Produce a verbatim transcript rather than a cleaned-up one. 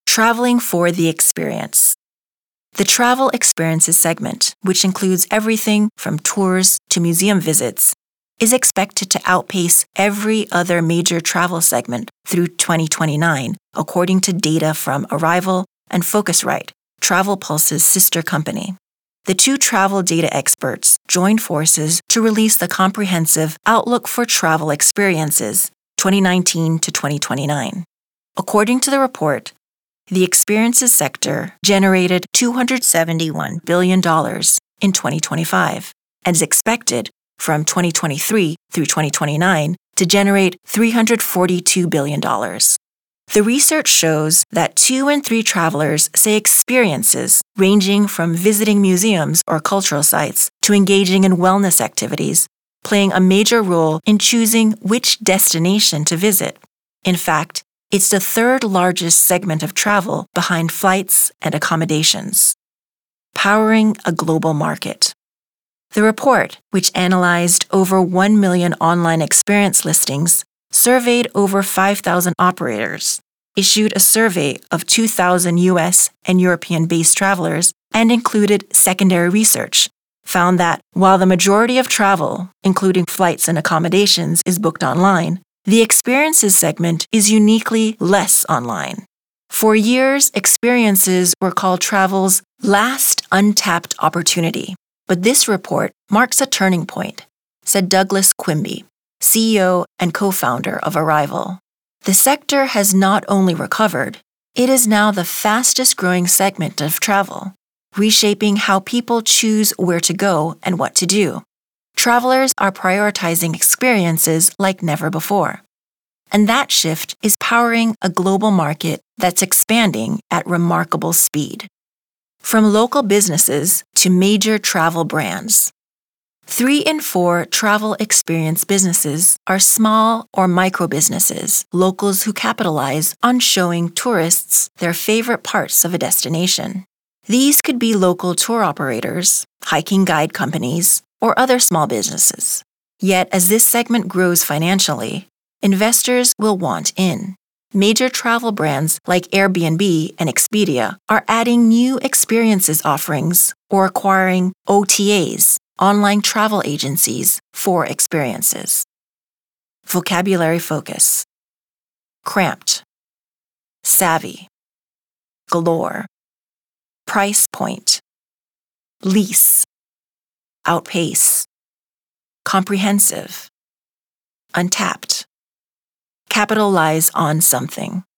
Traveling for the experience. The travel experiences segment, which includes everything from tours to museum visits, is expected to outpace every other major travel segment through twenty twenty-nine, according to data from Arrival and Phocuswright, Travel Pulse's sister company. The two travel data experts joined forces to release the comprehensive Outlook for Travel Experiences twenty nineteen to twenty twenty-nine. According to the report, the experiences sector generated two hundred seventy-one billion dollars in twenty twenty-five and is expected from twenty twenty-three through twenty twenty-nine to generate three hundred forty-two billion dollars. The research shows that two in three travelers say experiences ranging from visiting museums or cultural sites to engaging in wellness activities, playing a major role in choosing which destination to visit. In fact, it's the third largest segment of travel behind flights and accommodations. Powering a global market. The report, which analyzed over one million online experience listings, surveyed over five thousand operators, issued a survey of two thousand U S and European-based travelers, and included secondary research, found that while the majority of travel, including flights and accommodations, is booked online, the experiences segment is uniquely less online. For years, experiences were called travel's last untapped opportunity. But this report marks a turning point, said Douglas Quimby, C E O and co-founder of Arrival. The sector has not only recovered, it is now the fastest-growing segment of travel, reshaping how people choose where to go and what to do. Travelers are prioritizing experiences like never before. And that shift is powering a global market that's expanding at remarkable speed. From local businesses to major travel brands. Three in four travel experience businesses are small or micro businesses, locals who capitalize on showing tourists their favorite parts of a destination. These could be local tour operators, hiking guide companies, or other small businesses. Yet, as this segment grows financially, investors will want in. Major travel brands like Airbnb and Expedia are adding new experiences offerings or acquiring O T As, online travel agencies, for experiences. Vocabulary focus. Cramped. Savvy. Galore. Price point. Lease. Outpace. Comprehensive. Untapped. Capitalize on something.